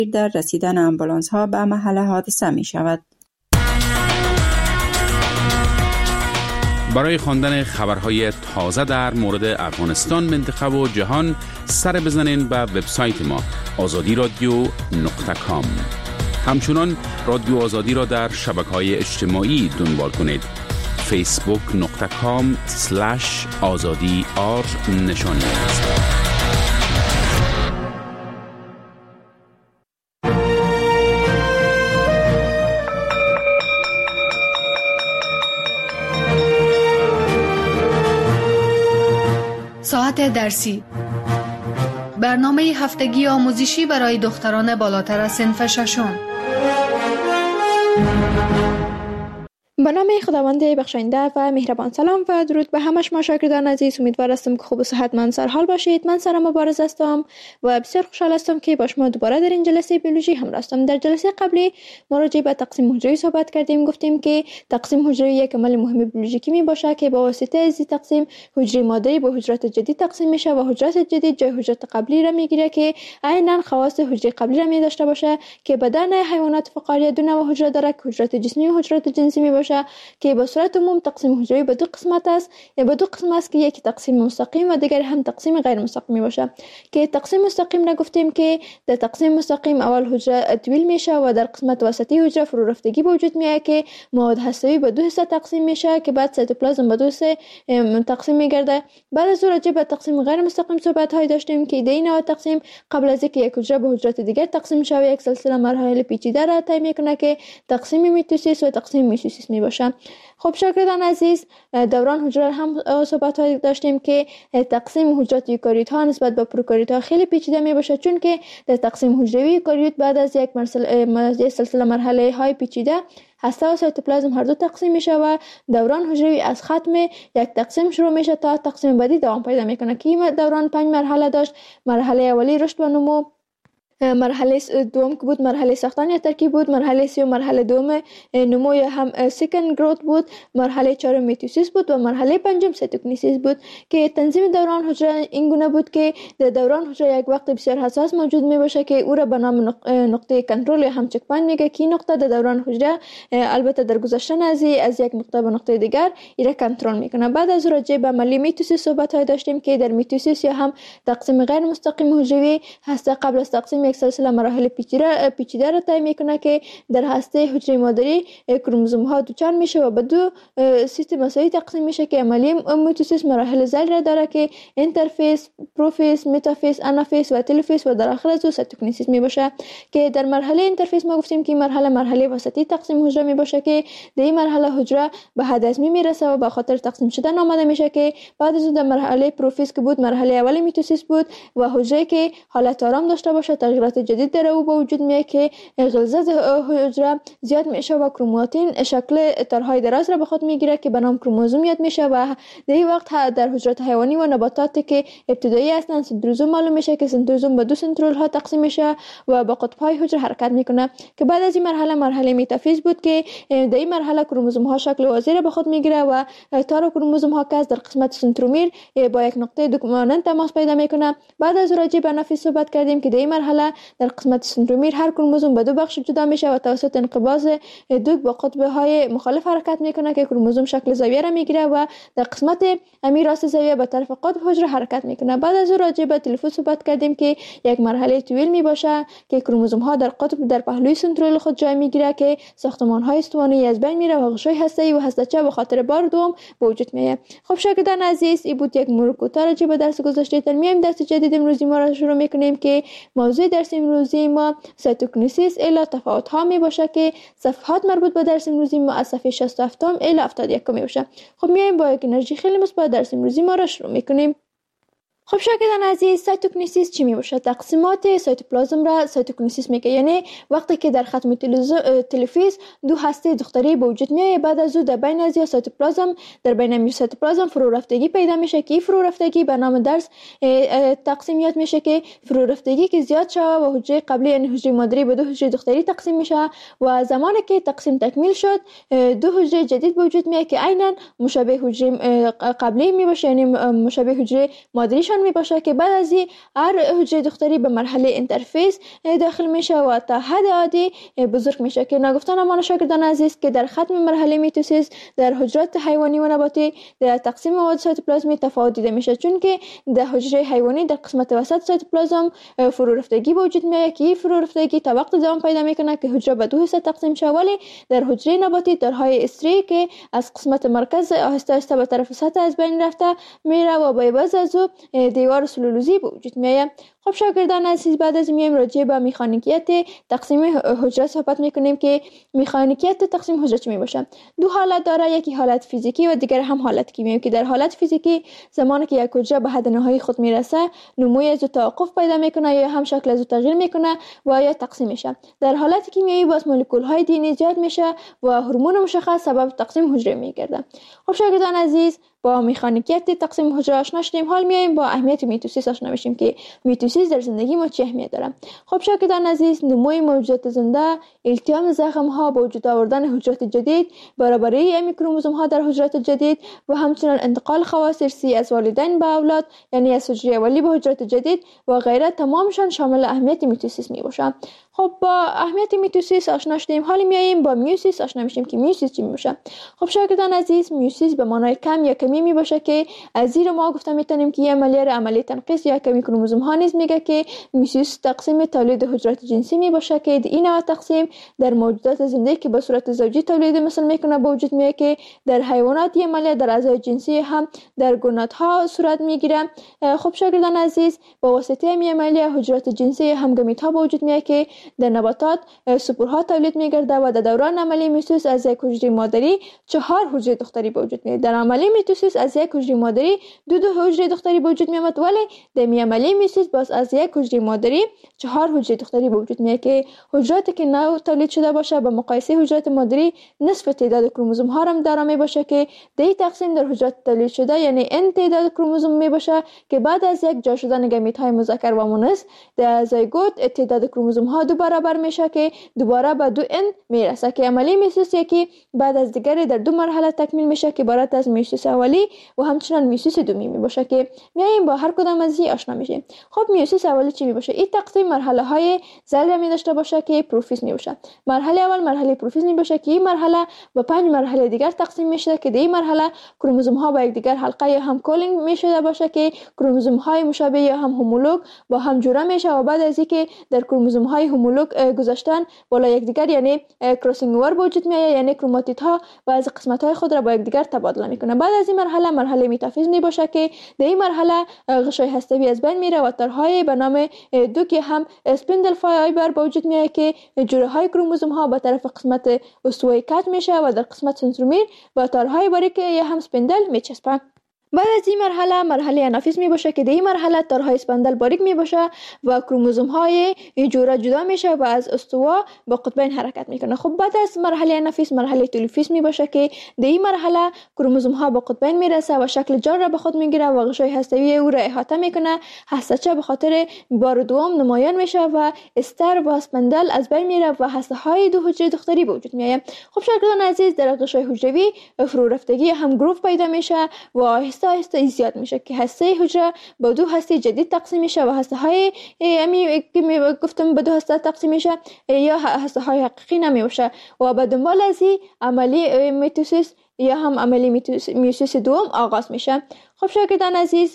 در رسیدن آمبولانس ها به محل حادثه می شود. برای خواندن خبرهای تازه در مورد افغانستان، منطقه و جهان سر بزنین به وبسایت ما azadiradio.com. همچنان رادیو آزادی را در شبکه‌های اجتماعی دنبال کنید. facebook.com/azadi_r نشانی است. ساعت درسی، برنامه هفتگی آموزشی برای دختران بالاتر از صنف ششم. به نام خداوند بخشاینده و مهربان. سلام و درود به همه شما شاگردان عزیز. امیدوار هستم که خوب و صحتمند سرحال باشید. من سارا مبارز هستم و بسیار خوشحال هستم که با شما دوباره در این جلسه بیولوژی همراه هستم. در جلسه قبلی ما راجع به تقسیم حجروی صحبت کردیم. گفتیم که تقسیم حجروی یک عمل مهم بیولوژیکی می باشه که با واسطه از این تقسیم حجره ماده‌ای به حجرات جدید تقسیم میشه و حجرات جدید جای حجرات قبلی را میگیره که عیناً خواص حجره قبلی را می داشته باشه که بدن حیوانات فقاریه دو نوع حجره داره که حجرات جسمی و حجرات جنسی می باشه که به صورت عموم تقسیم حجروی به دو قسمت است. به دو قسم است که یکی تقسیم مستقیم و دیگر هم تقسیم غیر مستقیم باشه. که تقسیم مستقیم را گفتیم که در تقسیم مستقیم اول حجره طویل میشه و در قسمت وسطی حجره فرو رفتگی به وجود میاد که مواد هسته‌ای به دو حصه تقسیم میشه که بعد سایتوپلازم به دو حصه تقسیم میگرده. بعد از اون راجع به تقسیم غیر مستقیم صحبت های داشتیم که در این نوع تقسیم قبل از اینکه یک حجره به حجرات دیگر تقسیم شه یک سلسله مراحل پیچیده را طی میکنه که تقسیم میتوسیس و تقسیم میتوسیس میباشه. خب شاگردان عزیز، دوران حجره هم صحبت های داشتیم که تقسیم حجرات یوکاریوت ها نسبت به پروکاریوت ها خیلی پیچیده می باشه، چون که در تقسیم حجروی یوکاریوت بعد از یک سلسله مرحله های پیچیده هسته و سایتوپلازم هر دو تقسیم میشه و دوران حجروی از ختم یک تقسیم شروع میشه تا تقسیم بعدی دوام پیدا میکنه که این دوران 5 مرحله داشت. مرحله اولی رشد و نمو، مرحله دوم که بود مرحله ساختن یا ترکیب بود، مرحله سوم مرحله دوم نمو یا هم سیکند گروت بود، مرحله چهارم میتوسیس بود و مرحله پنجم سایتوکینیسیس بود. که تنظیم دوران حجره این گونه بود که در دوران حجره یک وقت بسیار حساس موجود می باشه که او را به نام نقطه کنترل یا هم چک پوینت میگه که این نقطه در دوران حجره البته در گذشتن از یک نقطه به نقطه دیگر ایره کنترل میکنه. بعد از راجع به عملی میتوسیس صحبت های داشتیم که در میتوسیس یا هم تقسیم غیر مستقیم حجروی هسته قبل از تقسیم یک سلسله مراحل پیچیده را طی میکنه که در هسته حجره مادری کروموزوم ها دوچار میشه و به دو سیستم مساوی تقسیم میشه که عملی میتوسیس مراحل ذیل را داره که اینترفیس، پروفیس، متافیس، آنافیس و تلوفیس و در آخر از او سایتوکینیسیس میباشه. که در مرحله اینترفیس ما گفتیم که مرحله وسطی تقسیم حجره میباشه که در این مرحله حجره به حد ازمی میرسه و به خاطر تقسیم شدن آماده میشه که بعد از اون در مرحله پروفیس که بود مرحله اولی میتوسیس بود و حجره که حالت آرام داشته باشه تغییرات جدید در او به وجود میاد که غلظت حجره زیاد میشه و کروماتین شکل تارهای دراز را به خود میگیره که به نام کروموزوم یاد میشه و در این وقت در حجرات حیوانی و نباتات که ابتدایی هستند سنتروزوم معلوم میشه که سنتروزوم به دو سنترول ها تقسیم میشه و با قطب های حجره حرکت میکنه. که بعد از این مرحله متافیز بود که در این مرحله کروموزوم ها شکل وازی را به خود میگیره و تار کروموزوم ها که در قسمت سنترومیر با یک نقطه دوگانه تماس پیدا میکنه. بعد از راجع به آنافیز صحبت کردیم که در این مرحله در قسمت سنترومیر هر کروموزوم به دو بخش جدا میشه و توسط انقباض دوگ با قطب های مخالف حرکت میکنه که کروموزوم شکل زاویه را میگیره و در قسمت امیر راست زاویه به طرف قطب حجره حرکت میکنه. بعد از راجع به تلفوز صحبت کردیم که یک مرحله طویل میباشه که کروموزوم ها در قطب در پهلوی سنترول خود جای میگیره که ساختمان های استوانه‌ای از بین میره و غشای هسته‌ای و هسته‌چه به خاطر بار دوم به وجود میاد. خب شاگردان عزیز، این بود یک مرور کوتاه راجع به درس گذشته. در میایم درس جدید امروزی ما را شروع میکنیم که موضوع درس امروزی ما سایتوکینیسیس الی تفاوت ها می باشه که صفحات مربوط به درس امروزی ما از صفحه 67 الی 71 می باشه. خب میایم با یک انرژی خیلی مثبت درس امروزی ما را شروع میکنیم. خب شاگردان عزیز، سایتوکینیسیس چی می باشه؟ تقسیمات سایتوپلازم را سایتوکینیسیس میگه. یعنی وقتی که در ختم تلفیز دو هسته دختری به وجود میاد، بعد از او در بین از سایتوپلازم در بین سایتوپلازم فرو رفتگی پیدا میشه که فرو رفتگی به نام درس تقسیم یاد میشه که فرو رفتگی که زیاد شوه و حجره قبلی یعنی حجره مادری به دو حجره دختری تقسیم میشه و زمانی که تقسیم تکمیل شد دو حجره جدید به وجود میاد که عیناً مشابه حجره قبلی می باشه، یعنی مشابه حجره مادریشان می باشه که بعد از هر حجره دختری به مرحله اینترفیس داخل میشه و تا حد عادی بزرگ میشه که نگفتن ما شاگردان عزیز که در ختم مرحله میتوسیس در حجرات حیوانی و نباتی در تقسیم مواد سایتوپلازمی تفاوت دیده میشه، چون که در حجره حیوانی در قسمت وسط سایتوپلازم فرو رفتگی به وجود میاد که این فرو رفتگی تا وقت دوام پیدا میکنه که حجره به دو حصه تقسیم شه، ولی در حجره نباتی درهای استری که از قسمت مرکز آهسته آهسته به طرف سطح از بین رفته میره و با عوض از او دیوار سلولوزی به وجود میاد. خب شاگردان عزیز، بعد از میایم راجع به مکانیکیت تقسیم حجره صحبت میکنیم که مکانیکیت تقسیم حجره چی میباشه. دو حالت داره، یکی حالت فیزیکی و دیگر هم حالت کیمیایی که در حالت فیزیکی زمانی که یک حجره به حد نهایی خود میرسه نموی از توقف پیدا میکنه یا هم شکل از تغییر میکنه و یا تقسیم میشه. در حالت کیمیایی باز مولکول های دی زیاد میشه و هورمون مشخص سبب تقسیم حجره میگرده. خب شاگردان عزیز، با مکانیکیت تقسیم حجره آشنا شدیم، حال میایم با اهمیت میتوسیس آشنا بشیم که میتوسیس در زندگی ما چه اهمیت داره. خب شاگردان عزیز، نموی موجودات زنده، التیام زخم ها، با وجود آوردن حجرات جدید، برابری امی کروموزوم ها در حجرات جدید و همچنین انتقال خواص ارثی از والدین به اولاد، یعنی از حجره اولی به حجرات جدید و غیره، تمامشان شامل اهمیت میتوسیس میباشه. خب با اهمیت میتوسیس آشنا شدیم، حالا میایم با میوسیس آشنا میشیم که میوسیس چی میباشه. خب شاگردان عزیز، میوسیس به معنای کم یا کمی میباشه که از زیر ما گفتم میتونیم که عملیه تنقیص یا کمی کروموزوم ها نیز میگه که میوسیس تقسیم تولید حجرات جنسی میباشه که این نوع تقسیم در موجودات زنده که به صورت زوجی تولید مثل میکنه به وجود میاد که در حیوانات عملیه در اعضای جنسی هم در گوناتها صورت میگیره. خب شاگردان عزیز، با واسطه این عملیه حجرات جنسی هم گمیت ها به وجود میاد که در نباتات سپورها تولید میگرده و در دوران عملیه میتوسیس از یک حجره مادری 4 حجره دختری به وجود میاد. در عملیه میتوسیس از یک حجره مادری دو حجره دختری به وجود میاد، ولی در عملیه میتوسیس باز از یک حجره مادری 4 حجره دختری به وجود میاد که حجراتی که نو تولید شده باشه به مقایسه حجرات مادری نصف تعداد کروموزوم ها هم داره میباشه که در تقسیم در حجرات تولید شده یعنی n تعداد کروموزوم میباشه که بعد از یک جا شدن گمیت های مذکر و مؤنث در زایگوت تعداد کروموزوم ها دو برابر میشه که دوباره به 2n میرسه که عملیه میتوسیس یکی بعد از دیگری در 2 مرحله تکمیل میشه که عبارت از میوسیس اولی و همچنین میوسیس دومی میباشه که میایم با هر کدام از این آشنا میشیم. خب میوسیس اولی چی میباشه؟ این تقسیم مرحله های ذره می داشته باشه که پروفیز میباشه. مرحله اول مرحله پروفیز میباشه که این مرحله به 5 مرحله دیگر تقسیم میشه که در این مرحله کروموزوم ها با یکدیگر حلقه یا هم کولینگ میشه باشه که کروموزوم های مشابه یا هم هومولوگ با هم جوړه میشه و بعد از اینکه در کروموزوم های هومولوگ گذاشتن بالا یکدیگر یعنی کراسینگ اوور به وجود میاد، یعنی کروماتید ها بعضی قسمت های خود را با یکدیگر تبادله میکنه. بعد از این مرحله متافیز میباشه که در این مرحله غشای هسته‌ای از بین میره و تارهای به نام دو که هم اسپندل فایبر به وجود میاد که جوره های کروموزوم ها به طرف قسمت استوایی کج میشه و در قسمت سنترومیر و تارهای باریک یا هم اسپندل میچسبه. بعد از این مرحله انافیز می باشه که در این مرحله تارهای اسپندل باریک می باشه و کروموزوم های جوره جدا میشه و از استوا با قطبین حرکت میکنه. خب بعد از مرحله انافیز مرحله تلوفیز می باشه که در این مرحله کروموزوم ها با قطبین میرسه و شکل جان را به خود میگیره و غشای هسته‌ای او را احاطه میکنه. هسته‌چه به خاطر بار دوم نمایان میشه و استر و اسپندل از بین میره و هسته های دو حجره دختری به وجود میاد. خب شاگردان عزیز، در غشای حجروی فرو رفتگی هم گروف پیدا میشه و آهسته زیاد میشه که هسته حجره با 2 هسته جدید تقسیم میشه و هسته های که گفتم به 2 هسته تقسیم میشه یا هسته های حقیقی نمیشه و به دنبال از این عملی میتوسیس یا هم عملی میوسیس دوم آغاز میشه. خب شاگردان عزیز،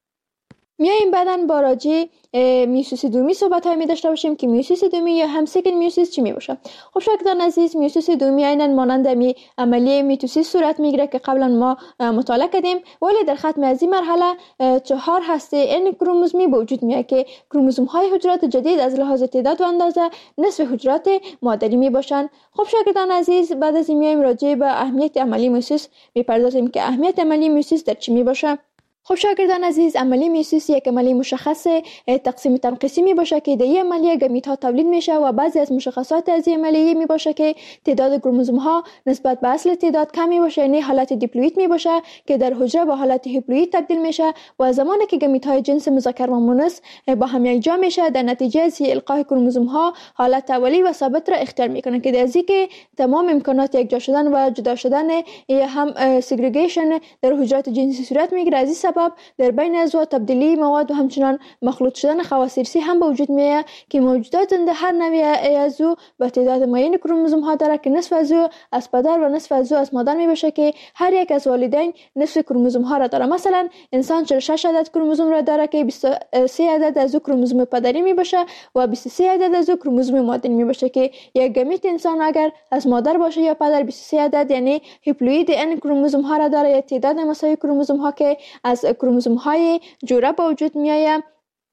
میایم بعدن با راجع میوسیس دومی صحبت های می داشته باشیم که میوسیس دومی یا هم سکند میوسیس چی می باشه. خب شاگردان عزیز، میوسیس دومی عیناً مانند عملیه میتوسیس صورت میگیره که قبلا ما مطالعه کردیم، ولی در ختم از این مرحله 4 هسته n کروموزومی به وجود میاد که کروموزوم های حجرات جدید از لحاظ تعداد و اندازه نصف حجرات مادری می باشن. خب شاگردان عزیز، بعد از این میایم راجع به اهمیت عملی میوسیس میپردازیم که اهمیت عملی میوسیس در چی می باشه. خب شاگردان عزیز، عملی میوسیس یک عملی مشخص تقسیم تنقیصی می باشه که در این عملیه گمیت ها تولید میشه و بعضی از مشخصات از این عملیه می باشه که تعداد کروموزوم ها نسبت به اصل تعداد کم می باشه، یعنی حالت دیپلوئید می باشه که در حجره به حالت هیپلوئید تبدیل میشه و زمانی که گمیت های جنس مذکر و مؤنث با هم یکجا میشه در نتیجه از القای کروموزوم ها حالت اولی و ثابت را اختیار میکنه که در ازی که تمام امکانات یکجا شدن و جدا شدن یا هم سگریگیشن در حجرات جنسی صورت میگیره. از این سبب سبب در بین اعضا تبدیلی مواد و همچنان مخلوط شدن خواص ارثی هم به وجود میاد که موجودات زنده هر نوع اعضا به تعداد معین کروموزوم ها داره که نصف از او از پدر و نصف از او از مادر می باشه که هر یک از والدین نصف کروموزوم ها را داره. مثلا انسان 46 عدد کروموزوم را داره که 23 عدد از او کروموزوم پدری می باشه و 23 عدد از او کروموزوم مادری می باشه که یک گمیت انسان اگر از مادر باشه یا پدر 23 عدد یعنی هیپلوید ان کروموزوم ها را داره یا تعداد مساوی کروموزوم ها که از کروموزوم های جوره به وجود میآید.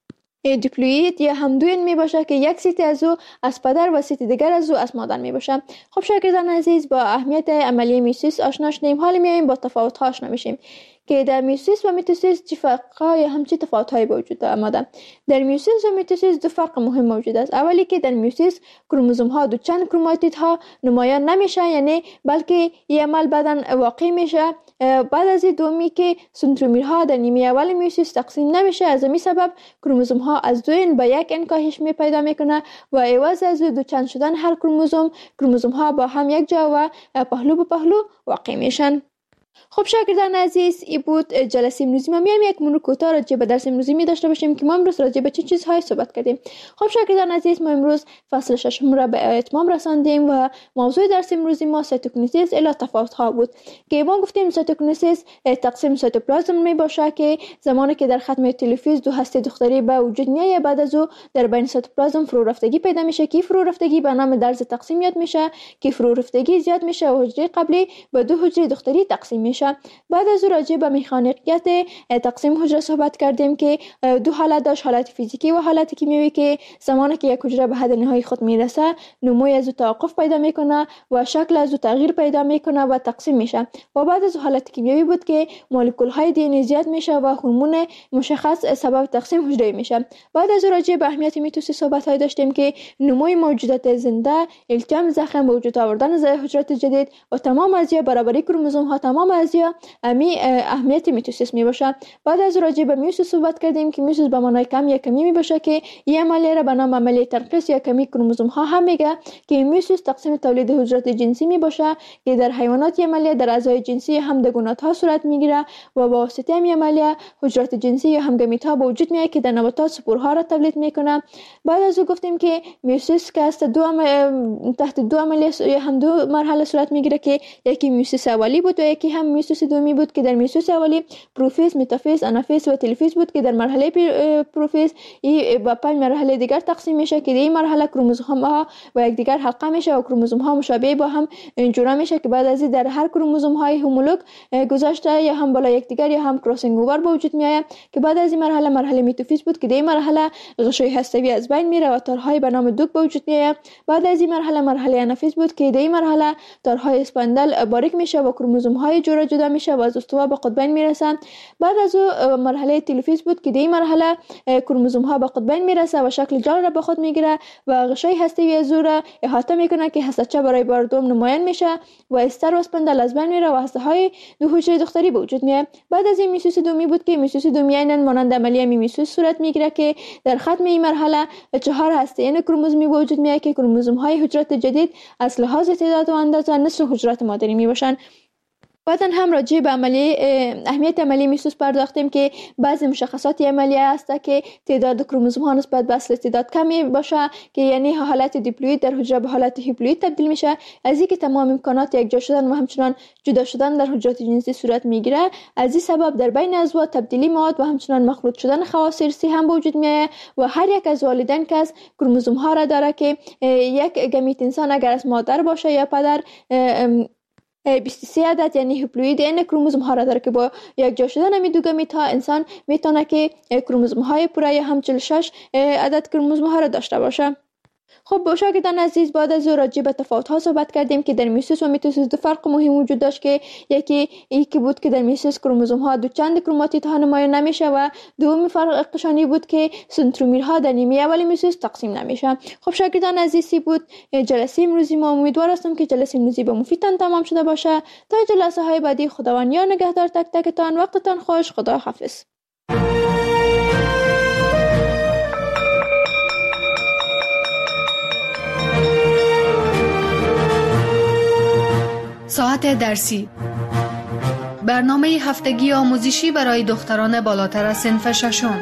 دیپلوید یا همدوین می باشه که یک سیت از او از پدر و سیت دیگر از او از مادر می باشه. خب شاگردان عزیز، با اهمیت عملی میوسیس آشنا شدیم. حالا میایم با تفاوت ها آشنا میشیم که در میوسیس و میتوسیس چه فرق‌ها یا همچی تفاوت‌هایی به وجود آمده. در میوسیس و میتوسیس دو فرق مهم موجود است. اولی که در میوسیس کروموزوم‌ها دو چند کروماتیدها نمایان نمیشه، یعنی بلکه این عمل بعداً واقع میشه. بعد از دومی که سنترومیرها در نیمه اول میوسیس تقسیم نمیشه، از همین سبب کروموزوم‌ها از 2 به 1 کاهش می پیدا میکنه و عوض از دو چند شدن هر کروموزوم‌ها با هم یک جا و پهلو به پهلو واقع میشن. خب شاگردان عزیز، این بود جلسه امروزی ما. میایم یک مرور کوتاه راجع به درس امروزی می داشته باشیم که ما امروز راجع به چه چیزهایی صحبت کردیم. خب شاگردان عزیز، ما امروز فصل 6 را به اتمام رساندیم و موضوع درس امروزی ما سایتوکینیزیس الی تفاوت‌ها بود که ما گفتیم سایتوکینیزیس تقسیم سایتوپلازم می باشه که زمانی که در ختم تلوفیز دو هسته دختری به وجود میاد، بعد از او در بین سایتوپلازم فرو رفتگی پیدا میشه که فرو رفتگی به نام درز تقسیم یاد میشه که فرو رفتگی زیاد میشه و حجره قبلی به دو حجره دختری تقسیم میشه. بعد از راجع به مکانیکیت تقسیم حجره صحبت کردیم که دو حالت داشت، حالت فیزیکی و حالت کیمیایی که زمانی که یک حجره به حد نهایی خود میرسه نموی از توقف پیدا میکنه و شکل از تغییر پیدا میکنه و تقسیم میشه. و بعد از حالت کیمیایی بود که مولکول های دی ان ای زیاد میشه و هورمون مشخص سبب تقسیم حجره میشه. بعد از راجع به اهمیت میتوسیس صحبت های داشتیم که نموی موجودات زنده، التیام زخم، به وجود آوردن حجرات جدید و تمام ازیا برابری کروموزوم ها، تمام ازیا اهمیت میتوسیس می باشه. بعد از راجع به میوسیس صحبت کردیم که میوسیس به معنای کم یا کمی می باشه که این عملیه را به نام عملیه تنقیص یا کمی کروموزوم ها هم میگه که میوسیس تقسیم تولید حجرات جنسی می باشه که در حیوانات عملیه در اعضای جنسی همدگونات ها صورت میگیره و با واسطه این عملیه حجرات جنسی یا همگامیت ها به وجود میاد که در نباتات سپورها را تولید میکنه. بعد از گفتیم که میوسیس که است تحت دو عملیه یا هم دو مرحله صورت میگیره که یکی میوسیس اولی بود و یکی هم میوسیس دومی بود که در میوسیس اولی پروفیز، متافیز، آنافیز و تلفیز بود که در مرحله پروفیز این با 5 مرحله دیگر تقسیم میشه که در این مرحله کروموزوم ها و یکدیگر حلقه میشه و کروموزوم ها مشابه با هم جوړه میشه که بعد از این در هر کروموزوم های هومولوگ گذاشته یا هم بالا یکدیگر یا هم کراسینگ اوور به وجود میاد که بعد از این مرحله میتافیز بود که در این مرحله غشای هسته‌ای از بین میره و تارهای به نام دوک به وجود میاد. بعد از این مرحله آنافیز بود که در این مرحله تارهای اسپاندل باریک میشه و کروموزوم های جدا میشه و از استوا به قطبین میرسن. بعد از مرحله تلفیز بود که در این مرحله کروموزوم ها به قطبین میرسه و شکل جال را به خود میگیره و غشای هسته‌ای از او را احاطه میکنه که هسته‌چه برای بار دوم نمایان میشه و استر و اسپاندل از بین میره و هسته های دو حجره دختری به وجود میاد. بعد از این میوسیس دومی بود که میوسیس دومی عیناً مانند عملیه میوسیس صورت میگیره که در ختم این مرحله 4 هسته کروموزومی به وجود میاد که کروموزوم های حجرات جدید از لحاظ تعداد و اندازه نصف حجرات مادری میباشن. بعدن هم راجع به اهمیت عملیه میوسیس پرداختیم که بعضی مشخصات عملیه است که تعداد کروموزوم ها نسبت به اصل تعداد کمی باشه که یعنی حالت دیپلوید در حجره به حالت هیپلوید تبدیل میشه. از اینکه تمام امکانات یکجا شدن و همچنان جدا شدن در حجرات جنسی صورت میگیره، از این سبب در بین اعضا تبدیلی مواد و همچنان مخلوط شدن خواص ارثی هم به وجود میاد و هر یک از والدین که از کروموزوم ها را داره که یک گمیت انسان اگر از مادر باشه یا پدر 23 عدد یعنی هیپلوید ان کروموزوم ها را داره که با یک جا شدن همین دو گمیت ها انسان میتونه که کروموزوم های پوره یا هم 46 عدد کروموزوم ها را داشته باشه. خب شاگردان عزیز، بعد از راجع به تفاوت ها صحبت کردیم که در میوسیس و میتوسیس دو فرق مهم وجود داشت که یکی بود که در میوسیس کروموزوم ها دو چند کروماتید ها نمایان نمیشه و دومی فرقشانی بود که سنترومیرها در نیمه اول میوسیس تقسیم نمیشه. خب شاگردان عزیزی بود جلسه امروزی ما. امیدوار هستم که جلسه امروزی به مفیدتان تمام شده باشه. تا جلسه های بعدی خداوند یار نگهدار تک تکتان. وقتتان خوش. خدا حافظ. ساعت درسی برنامه هفتگی آموزشی برای دختران بالاتر از صنف ششم.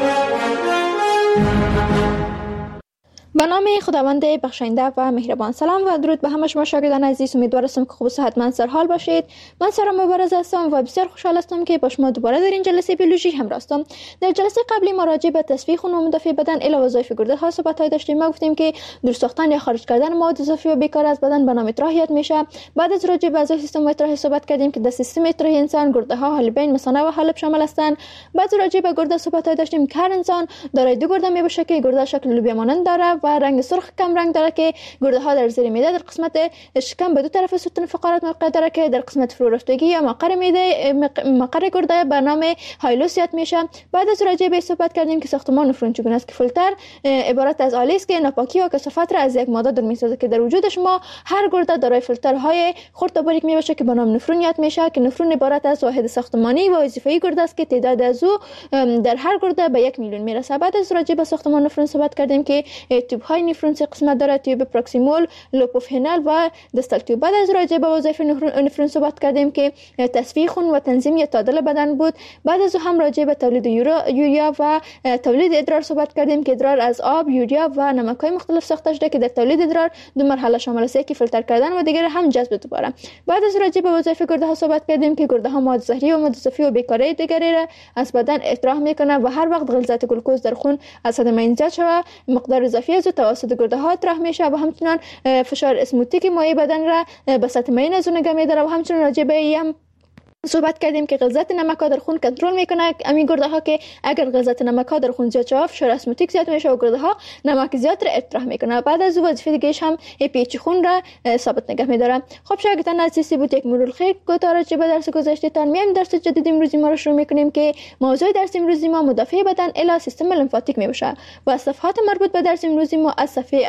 به نام خداوند بخشنده و مهربان. سلام و درود به همه شما شاگردان عزیز. امیدوارم که خوب و صحتمند سرحال باشید. من سارا مبارز هستم و بسیار خوشحال هستم که با شما دوباره در این جلسه بیولوژی همراه هستم. در جلسه قبلی ما راجع به تصفیه خون و مدافع بدن الی وظایف گرده ها صحبت داشتیم. ما گفتیم که دور ساختن یا خارج کردن مواد اضافی و بیکار از بدن به نام اطراحیات میشه. بعد از راجع به اعضای سیستم اطراحی صحبت کردیم که در سیستم اطراحی انسان گرده ها، حالبین، مثانه و حالب شامل هستند. بعد راجع به گرده صحبت داشتیم که هر انسان دارای دو گرده میباشه که گرده شکل لوبیا مانند داره و رنگ سرخ کم رنگ داره که گرده ها در زیر معده در قسمت شکم به دو طرف ستون فقرات موقع داره که در قسمت فرو رفتگی یا مقر معده مقر گرده به نام هایلوس یاد میشه. بعد از راجع به صحبت کردیم که ساختمان نفرون چگونه است که فیلتر عبارت از آلی است که ناپاکی و کثافت را از یک ماده دور میسازه که در وجود شما هر گرده دارای فیلترهای خرد و باریک میباشه که به نام نفرون یاد میشه که نفرون عبارت از واحد ساختمانی و وظیفه‌ای گرده است که تعداد از او در هر گرده به 1 میلیون میرسه. بعد از راجع به ساختمان نفرون صحبت کردیم که تیوب های نفرون سه قسمت داره: تیوب پروکسیمال، لوپوفینال و دستال تیوب. بعد از راجع به وظایف نفرون صحبت کردیم که تصفیه خون و تنظیم یا تعادل بدن بود. بعد از هم راجع به تولید یوریا و تولید ادرار صحبت کردیم که ادرار از آب، یوریا و نمک‌های مختلف ساخته شده که در تولید ادرار دو مرحله شامل است: یکی فیلتر کردن و دیگر هم جذب دوباره. بعد از راجع به وظایف گرده ها صحبت کردیم که گرده ها مواد زهری و مواد اضافی و بیکاری دیگری را از بدن اطراح میکنه و هر وقت غلظت گلوکوز در خون از حد معین زیاد شود مقدار اضافی از توسط گرده ها اطراح میشه و همچنین فشار اسموتیک مایع بدن را به سطح معین از اون نگه می‌داره و همچنین راجع به صحبت کردیم که غلظت نمک‌ها در خون کنترل میکنه همین گرده ها که اگر غلظت نمک‌ها در خون زیاد شود فشار اسموتیک زیاد میشه و گرده ها نمک زیاد را اطراح میکنه. بعد از وظیفه دیگه‌اش هم پیچ خون را ثابت نگه می‌داره. خب شاگردان عزیز، بود یک مرور خیر کوتاه راجع به درس گذشته‌تان. میایم درس جدید امروزی ما رو شروع میکنیم که موضوع درس امروزی ما مدافع بدن الی سیستم لیمفاتیک میباشه و صفحات مربوط به درس امروزی ما از صفحه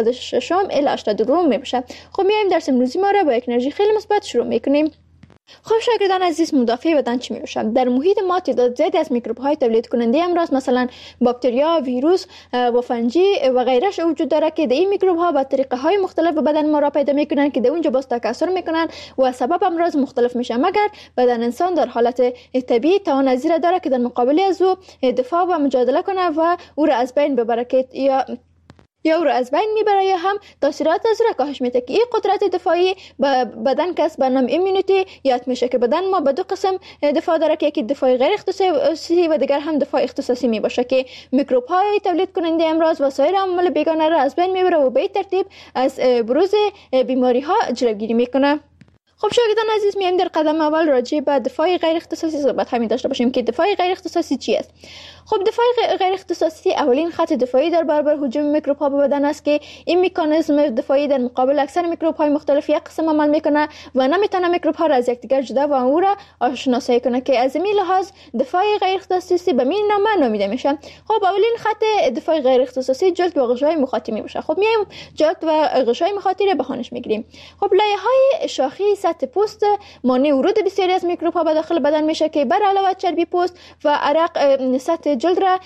76 الی 82 میباشه. خب میایم درس امروزی ما رو با یک انرژی خیلی مثبت شروع میکنیم. خب شاگردان عزیز، مدافع بدن چی میشه؟ در محیط ما تعداد زیادی از میکروب های تولید کننده امراض مثلا باکتریا، ویروس و فنجی و غیرش وجود داره که این میکروب ها با طریقه های مختلف به بدن ما را پیدا میکنن که در اونجا باز تکثر میکنن و سبب امراض مختلف میشه، مگر بدن انسان در حالت طبیعی توان ازیر داره که در مقابل از او دفاع و مجادله کنه و او را از بین ببره که یا او را از بین میبره یا هم تاثیرات از را کاهش میده که این قدرت دفاعی بدن کس به نام ایمونیتی یاد میشه که بدن ما به دو قسم دفاع داره که یکی دفاع غیر اختصاصی و دیگر هم دفاع اختصاصی میباشه که میکروب های تولید کننده امراض و سایر عوامل بیگانه را از بین میبره و به این ترتیب از بروز بیماری ها جلوگیری میکنه. خب شاگردان عزیز، میایم در قدم اول راجع به دفاع غیر اختصاصی صحبت همین داشته باشیم که دفاع غیر اختصاصی چی است. خب دفاع غیر اختصاصی اولین خط دفاعی در برابر هجوم میکروب ها به بدن است که این مکانیزم دفاعی در مقابل اکثر میکروب های مختلف یک قسم عمل میکنه و نمیتونه میکروب ها را از یکدیگر جدا و او را آشناسایی کنه که از این لحاظ دفاع غیر اختصاصی به این نام نامیده میشه. خب اولین خط دفاع غیر اختصاصی جلد و غشای مخاطی میشه. خب میایم جلد و غشای مخاطی را بهانش میگیریم. خب لایه های شاخی سطح پوست مانع ورود بسیاری از میکروب ها به داخل بدن میشه که بر علاوه چربی پوست و عرق سطح جلد را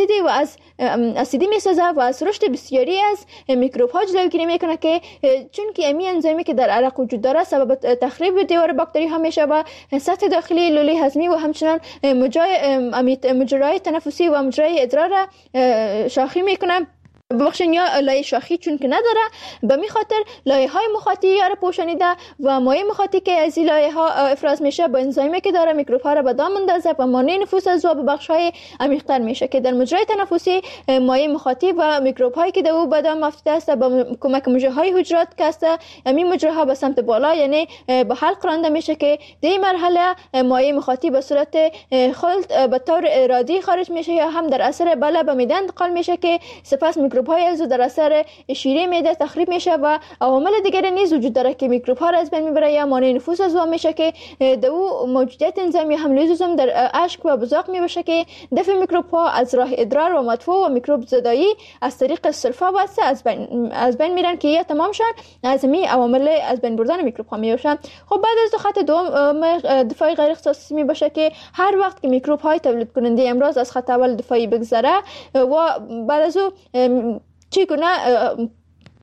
اسیدی میسازه و از رشد بسیاری از میکروب ها جلوگیری میکنه که چون که امی انزیمی که در عرق وجود داره سبب تخریب دیوار باکتری ها میشه و سطح داخلی لوله هضمی و همچنان مجرای تنفسی و مجرای ادرار را شاخی میکنه. ببخشید یا لایه شاخی چون که نداره، به می خاطر لایه های مخاطی یا را پوشانیده و مایع مخاطی که از این لایه ها افراز میشه با انزیمی که داره میکروب ها را به دام اندازه و مانع نفوذ از او به بخش های عمیق‌تر میشه که در مجرای تنفسی مایع مخاطی و میکروب هایی که در او به دام افتاده است با کمک مجره های حجرات که است همین مجره ها به سمت بالا یعنی به حلق رانده میشه که در این مرحله مایع مخاطی به صورت خلط به طور ارادی خارج میشه یا هم در اثر بله به معده انتقال میشه که سپس میکروب های از در اثر شیره معده تخریب میشه و عوامل دیگری نیز وجود داره که میکروب ها را از بین میبره یا مانع نفوذ از او میشه که در او موجودیت انزیم یا هم لیزوزوم در اشک و بزاق میبشه که دفع میکروب ها از راه ادرار و مدفوع و میکروب زدایی از طریق سرفه واسه از بین میرن که یا تمام شن از می عوامل از بین بردن میکروب ها میباشن. خب بعد از خط دوم دفاع غیر اختصاصی میباشه که هر وقت که میکروب های تولید کننده امراض از خط اول دفاعی بگذره و بعد از او چگونه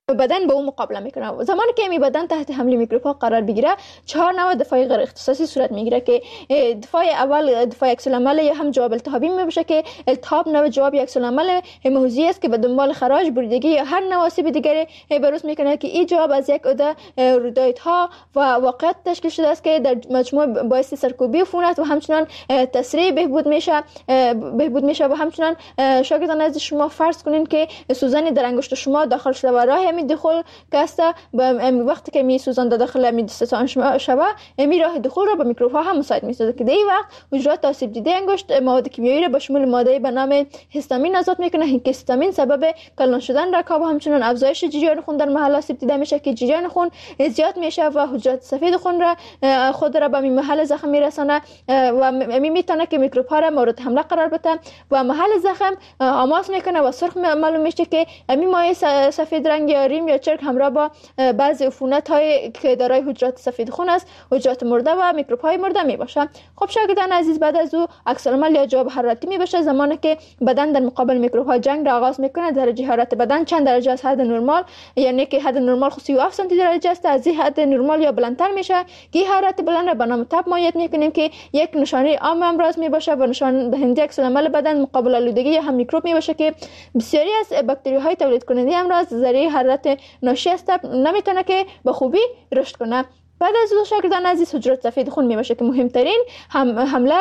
بدن به اون مقابله میکنه. زمانی که می بدن تحت حمله میکروب ها قرار بگیره 4 نوع دفاع غیر اختصاصی صورت میگیره که دفاع اول دفاع عکس العمل یا هم جواب التهابی میباشه که التهاب نوع جواب عکس العمل محوزی است که به دنبال خراش، بریدگی یا هر نوع آسیب دیگری بروز میکنه که این جواب از یک عده رودایت‌ها و واقعیت تشکیل شده است که در مجموع باعث سرکوبی عفونت و همچنان تسریع بهبود میشه و همچنان شاگردان از شما فرض کنین که سوزن در انگشت شما داخل شده و راه می دخول کاسته وقتی که می سوزان داخل می دستان شما می راه دخول را به میکروب ها هم مساعد میسازه که در این وقت حجرات آسیب دیده انگشت مواد کیمیایی را به شمول ماده به نام هیستامین آزاد میکنه که هیستامین سبب کلان شدن رکاب و همچنان افزایش جریان خون در محل آسیب دیده میشه که جریان خون زیاد میشه و حجرات سفید خون را خود را به محل زخم میرسانه و میتونه که میکروب ها را مورد حمله قرار بده و محل زخم آماس میکنه و سرخ معلوم میشه که این مایع سفید رنگ یا ریم یا چرک همراه با بعضی عفونت های که دارای حجرات سفید خون است، حجرات مرده و میکروب های مرده می باشه. خب شاگردان عزیز، بعد از او عکس العمل یا جواب حرارتی می باشه زمانی که بدن در مقابل میکروب ها جنگ را آغاز میکنه. درجه حرارت بدن چند درجه از حد نرمال، یعنی که حد نرمال 37 سانتی درجه است، از این حد نرمال یا بلندتر میشه که حرارت بلند را به نام تب مایع میکنیم که یک نشانه عام امراض می باشه و نشان دهنده عکس العمل بدن مقابل آلودگی یا هم میکروب می باشه که بسیاری از باکتری های تولید کننده امراض ذریعه حرارت ناشی از تب نمیتونه که به خوبی رشد کنه. بعد از او شاگردان عزیز حجرات سفید خون می باشه که مهمترین حمله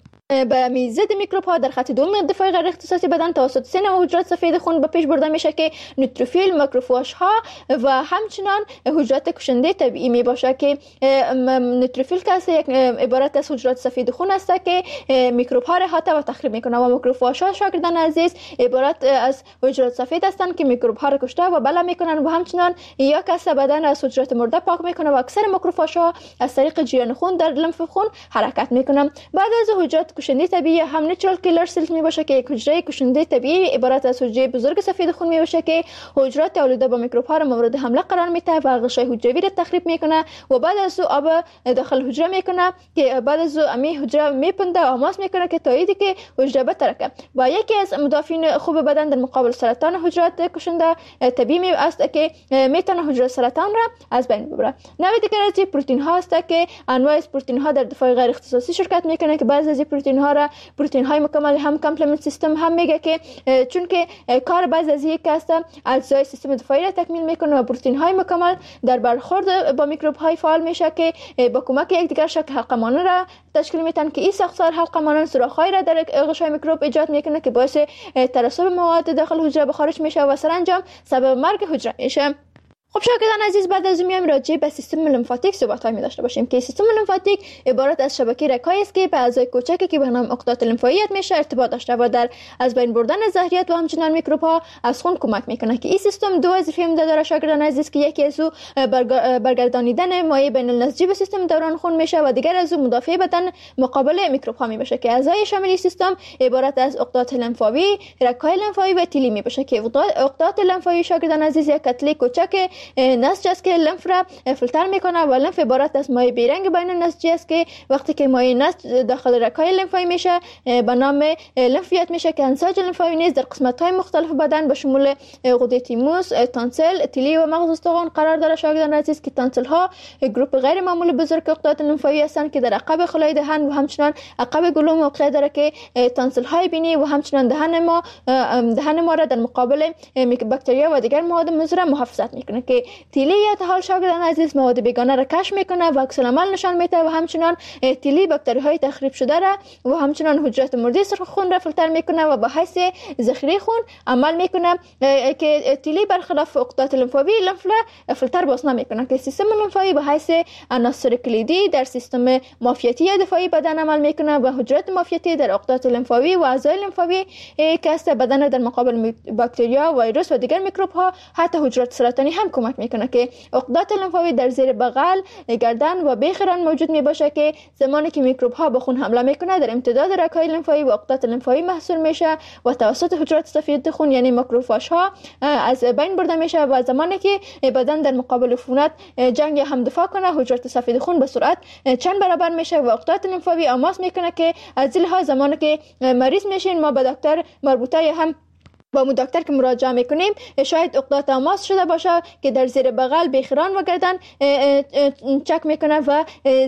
به میزد میکروب ها در خط دوم دفاع غیر اختصاصی بدن توسط 3 نوع حجرات سفید خون به پیش برده میشه که نوتروفیل، ماکروفاژ ها و همچنان حجرات کشنده طبیعی می باشه که نوتروفیل که یک عبارت از حجرات سفید خون است که میکروب ها را احاطه و تخریب میکنه و ماکروفاژ ها شاگردان عزیز عبارت از حجرات سفید هستند که میکروب ها را کشته و بله میکنن و همچنان یا کس بدن از حجرات مرده پاک میکنه و اکثر ماکروفاژ ها از طریق جریان خون در لنف خون حرکت میکنن. بعد از حجرات کشنده طبیعی هم نیچرال کیلر سلز می باشه که یک حجره کشنده طبیعی عبارت از حجره بزرگ سفید خون می باشه که حجرات آلوده با میکروب ها را مورد حمله قرار میده و غشای حجروی را تخریب میکنه و بعد از او آب داخل حجره میکنه که بعد از او امی حجره میپنده و آماس میکنه که تاییدی که حجره بترکه و یکی از مدافعین خوب بدن در مقابل سرطان حجرات کشنده طبیعی است که میتونه حجره سرطان را از بین ببره. نوع دیگر از پروتئین ها است که انواع از پروتئین ها در دفاع غیر اختصاصی شرکت میکنه که بعضی از پروتئین ها را پروتئین های مکمل هم کامپلمنت سیستم هم میگه که چون که کار بعضی از یک است اجزای سیستم دفاعی را تکمیل میکنه و پروتئین های مکمل در برخورد با میکروب های فعال میشه که با کمک یکدیگر شکل حلقه مانند را تشکیل میدن که این ساختار حلقه مانند سوراخ‌های را در غشای میکروب ایجاد میکنه که باعث ترسب مواد داخل حجره به خارج میشه و سرانجام سبب مرگ حجره میشه. خب شاگردان عزیز، بعد از میام راجع به سیستم لیمفاتیک صحبت‌های می داشته باشیم که سیستم لیمفاتیک عبارت از شبکه رگ‌هایی است که به اعضای کوچکی که به نام عقدات لیمفایی میشه ارتباط داشته و در از بین بردن زهریات و همچنان میکروب‌ها از خون کمک میکنه که این سیستم دو وظیفه عمده داره شاگردان عزیز که یکی از او برگردانیدن مایع بین النسجی به سیستم دوران خون میشه و دیگر از او مدافع بدن مقابل میکروب‌ها میشه که اعضای شامل سیستم عبارت از عقدات لیمفاوی، رگ‌های لیمفاوی و تیلی میشه که عقدات لیمفاوی شاگردان عزیز یک کتله کوچک نسج است که لنف را فیلتر میکنه و لنف عبارت از مایع بیرنگ بین النسجی است که وقتی که مایع نسج داخل رگ‌های لیمفایی میشه به نام لنفیات میشه که انساج لیمفاوی نیز در قسمت‌های مختلف بدن به شمول غده تیموس، تانسل، تیلی و مغز استخوان قرار داره شاگردان عزیز که تانسل ها گروپ غیر معمولی بزرگ عقدات لیمفاوی هستند که در عقب خلای دهن و همچنان عقب گلو موقع داره که تانسل های بینی و همچنان دهن ما را در مقابل باکتریا و دیگر مواد مضر محافظت میکنه که تیلی یا حال شاگردان عزیز مواد بیگانه را کشف میکنه و عکس العمل نشان میده و همچنان تیلی باکتری های تخریب شده را و همچنان حجرات مرده سرخ خون را فیلتر میکنه و به حیث ذخیره خون عمل میکنه که تیلی برخلاف عقدات لیمفاوی لنف را فیلتر باز نمیکنه که سیستم لیمفاوی به حیث عناصر کلیدی در سیستم معافیتی دفاعی بدن عمل میکنه و حجرات معافیتی در عقدات لیمفاوی و اعضای لیمفاوی که است بدن در مقابل باکتریا، ویروس و دیگر میکروب ها حتی حجرات سرطانی هم کمک میکنه که عقدات لیمفاوی در زیر بغل، گردن و بیخران موجود می باشه که زمانی که میکروب ها به خون حمله میکنه در امتداد رگ‌های لیمفاوی و عقدات لیمفاوی محصول میشه و توسط حجرات سفید خون یعنی ماکروفاژ ها از بین برده میشه و زمانی که بدن در مقابل عفونت جنگ هم دفاع کنه حجرات سفید خون به سرعت چند برابر میشه و عقدات لیمفاوی آماس میکنه که از این لحاظ زمانی که مریض میشین ما به دکتر مربوطه هم با مو دکتر که مراجعه میکنیم شاید عقده تماس شده باشه که در زیر بغل، بیخران و گردن چک میکنه و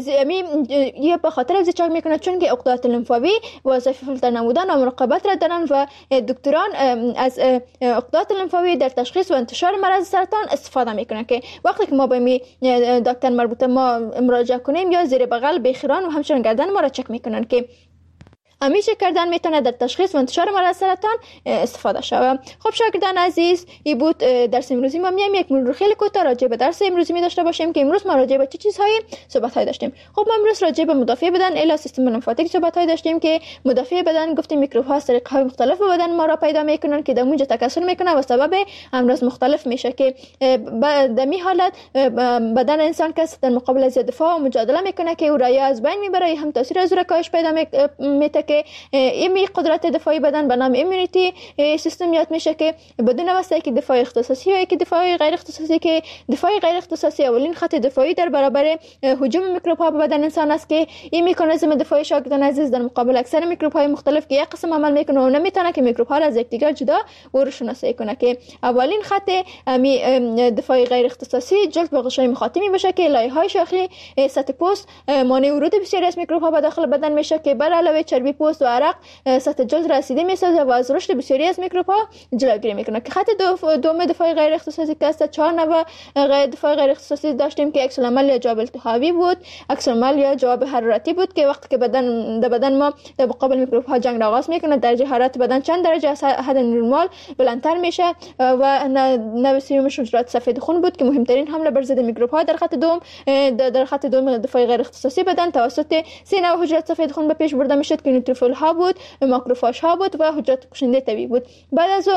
یا به خاطر از چک میکنه چون که عقدات لنفاوی وظیفه فیلتر نمودن و مراقبت را دارن و دکتران از عقدات لنفاوی در تشخیص و انتشار مرض سرطان استفاده میکنه که وقتی که ما به می دکتر مربوطه ما مراجعه کنیم یا زیر بغل، بیخران و همچنین گردن ما را چک میکنن که همیشه کردن میتونه در تشخیص و انتشار مرض سرطان استفاده شود. خب شاگردان عزیز، این بود درس امروزی ما. میایم یک مرور خیلی کوتاه راجع به درس امروزی می داشته باشیم که امروز ما راجع به چه چیزهایی صحبت داشتیم. خب ما امروز راجع به مدافع بدن الی سیستم لمفاتیک صحبت داشتیم که مدافع بدن گفتیم میکروب ها طریق‌های مختلف به بدن ما را پیدا میکنن که در اونجا تکثر میکنه و سبب امراض مختلف میشه که در می حالت بدن انسان که در مقابل از دفاع و مجادله میکنه که او را یا از بین میبره، هم تاثیر از کاهش پیدا میته که این قدرت دفاعی بدن به نام ایمونیتی سیستم یاد میشه که بدون واسطه که دفاع اختصاصی و که دفاع غیر اختصاصی، که دفاع غیر اختصاصی اولین خط دفاعی در برابر هجوم میکروب ها به بدن انسان است که این مکانیزم دفاعی شاگردان عزیز در مقابل اکثر میکروب های مختلف که یک قسم عمل میکنه و نمیتونه که میکروب ها را از یکدیگر جدا و رو شناسایی کنه که اولین خط دفاع غیر اختصاصی جلد به غشای مخاطی باشه که لایه‌های شاخی سطح پوست مانع ورود بسیاری از میکروب ها به داخل بدن میشه که بر علاوه چربی پوست و عرق سطح جلد رسیده میسازه و از رشد بسیاری از میکروب ها جلوگیری میکنه که خط دوم دفاع غیر اختصاصی که است 4 نوع دفاع غیر اختصاصی داشتیم که عکس العمل یا جواب التهابی بود، عکس العمل یا جواب حرارتی بود که وقتی که بدن ما در مقابل میکروب ها جنگ آغاز میکنه درجه حرارت بدن چند درجه از حد نرمال بلندتر میشه و نوع سومش حجرات سفید خون بود که مهمترین حمله بر ضد میکروب ها در خط دوم دفاع غیر اختصاصی بدن توسط 3 نوع حجرات سفید خون به پیش برده میشد که نوتروفیل ها بود، ماکروفاژ ها بود و حجرات کشنده طبیعی بود. بعد از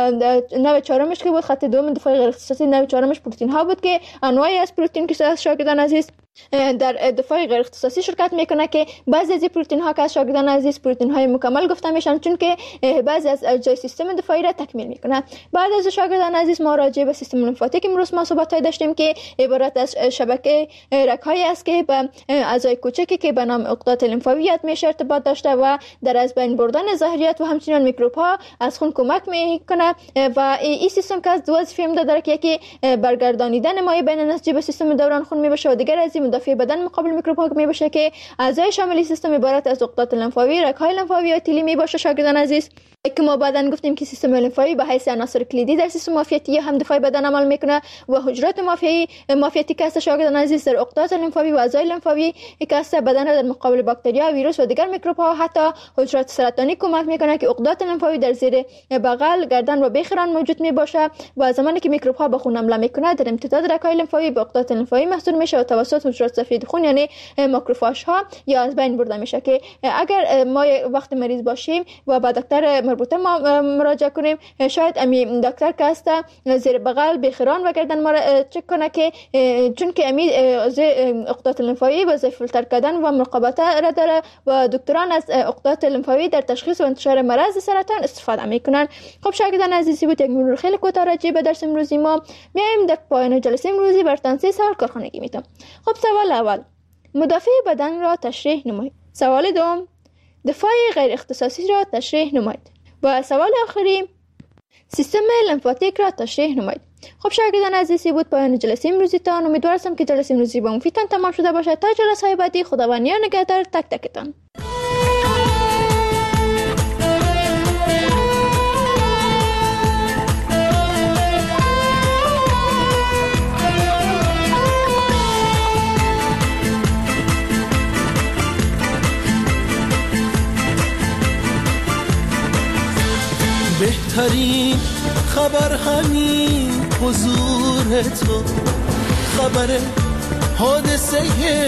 نوع چهارمش که بود خط دوم دفاع غیر اختصاصی، نوع چهارمش پروتئین ها بود که انواعی از پروتئین که شاگردان عزیز در دفاع غیر اختصاصی شرکت میکنه که بعضی از پروتئین ها که شاگردان عزیز پروتئین های مکمل گفته میشن چون که بعضی از اجزای سیستم دفاعی را تکمیل میکنه. بعد از شاگردان عزیز ما راجع به سیستم لمفاتیک امروز ما صحبت داشتیم که عبارت از شبکه رگ‌هایی است که به اعضای کوچکی که به نام عقدات لمفاوی میشه ارتباط داشته و در از بین بردن زهریات و همچنین میکروب ها از خون کمک میکنه و این سیستم که از دو وظیفه داره که یکی برگردانیدن مایع بین نسجی به سیستم دوران خون میبشه و دیگر از مدافع بدن مقابل میکروب ها میبشه که اعضای شامل سیستم عبارت از عقدات لمفاوی، رگ‌های لمفاوی و تیلی میباشه. شاگردان عزیز که ما بعدن گفتیم که سیستم لمفاوی به حیث عناصر کلیدی در سیستم معافیتی هم دفاعی بدن عمل میکنه و حجرات معافیتی که است شاگردان عزیز در عقدات لمفاوی و اعضای لمفاوی که است بدن را در مقابل باکتریا، ویروس و دیگر میکروب ها حتی حجرات سرطانی کمک میکنه که عقدات لمفاوی در زیر بغل، گردن و بیخران موجود میباشه و زمانی که میکروب ها به خون حمله میکنه در امتداد رگ‌های لمفاوی به عقدات لمفاوی محصول میشه و توسط حجرات سفید خون یعنی ماکروفاژ ها یا از بین برده میشه که اگر ما وقت مریض باشیم و با دکتر مربوطه ما مراجعه کنیم شاید امی دکتر که است زیر بغل، بیخران و گردن ما را چک کنه که چون که امی عقدات لمفاوی وظیفه فیلتر کردن و مراقبت را داره و دکتران از عقدات لمفاوی در تشخیص و انتشار مرض سرطان استفاده میکنن. خب شاگردان عزیزی بود یک مرور خیلی کوتاه راجع به درس امروزی ما. میایم در پایان جلسه امروزی براتون 3 سوال کارخانگی میتونم. خب سوال اول، مدافع بدن را تشریح نمایید. سوال دوم، دفاع غیر اختصاصی را تشریح نمایید. و سوال آخری، سیستم لمفاتیک را تشریح نمایید. خب شاگردان عزیزی بود پایان جلسه امروزیتان. امیدوارم که جلسه امروزی با مفیدتان تمام شده باشد. تا جلسه بعدی خداوند نگهدار تک تکتان. بهترین خبر همین حضور تو، خبر حادثه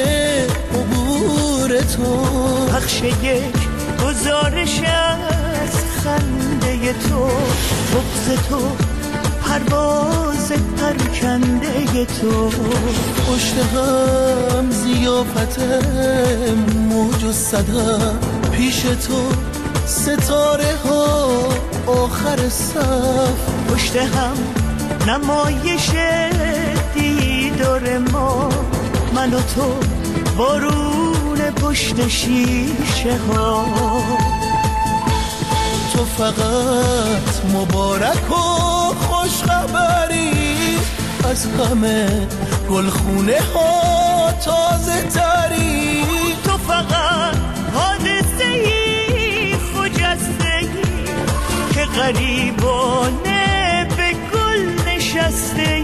عبور تو، پخش یک گزارش از خنده تو، بغض تو، پرواز پرکنده تو، پشت هم زیافت موج و صدف، پیش تو ستاره ها آخر صف، پشت هم نمایش دیدار ما، من و تو بارون پشت شیشه ها، تو فقط مبارک و خوشخبری، از همه گلخونه ها تازه تری. تو فقط حادثه‌ای خجسته‌ای که غریبانه به گل نشسته.